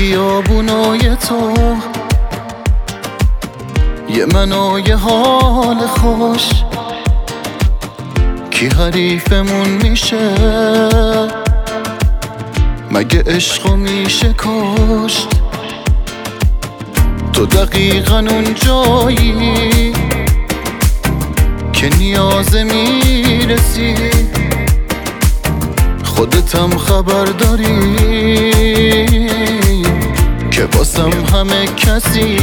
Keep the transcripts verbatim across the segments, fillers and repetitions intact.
خیابونای تو، یه من و یه حال خوش، کی حریفمون میشه؟ مگه عشقو میشه کشت؟ تو دقیقا اون جایی که نیازه میرسی، خودتم خبر داری که واسم همه کسی.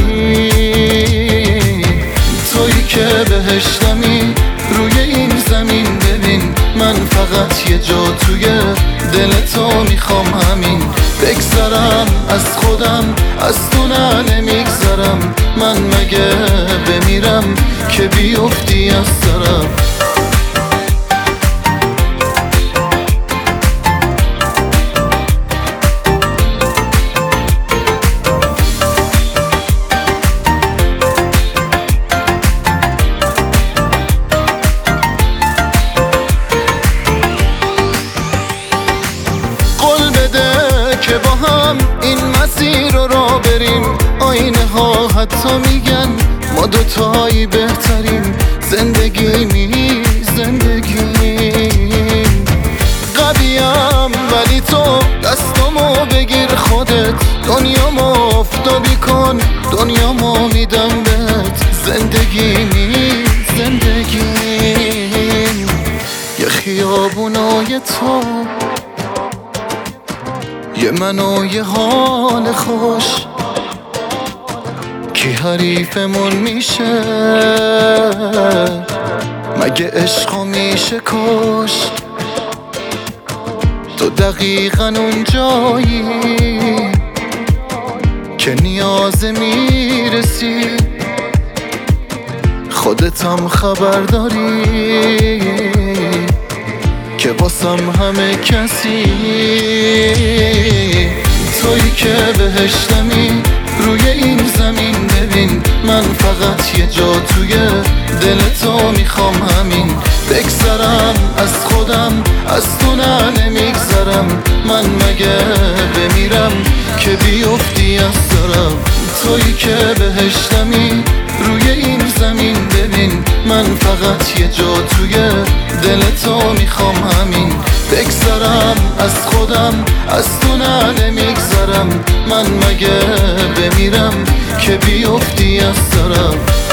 تویی که بهشتمی روی این زمین، ببین من فقط یه جا توی دل تو میخوام، همین بگذرم از خودم، از تو نه نمیگذرم. من مگه بمیرم که بیفتی از سرم؟ که با هم این مسیر رو را بریم، آینه ها حتی میگن ما دوتایی بهتریم. زندگی می زندگیم قویم، ولی تو دستامو بگیر خودت، دنیامو افتابی کن، دنیامو میدم بهت. زندگی می زندگیم یه خیابونای تو، یه من و یه حال خوش، کی حریفمون میشه؟ مگه عشقو میشه کشت؟ تو دقیقا اون جایی که نیازه میرسی، خودتم خبر داری که واسم همه کسی. تویی که بهشتمی روی این زمین، ببین من فقط یه جا توی دل تو میخوام، همین بگذرم از خودم، از تو نه نمیگذرم. من مگه بمیرم که بیفتی از سرم؟ تویی که بهشتمی روی این زمین، ببین من فقط یه جا توی دل تو میخوام، همین بگذرم از خودم، از تو نه نمیگذرم. من مگه بمیرم که بیفتی از سرم؟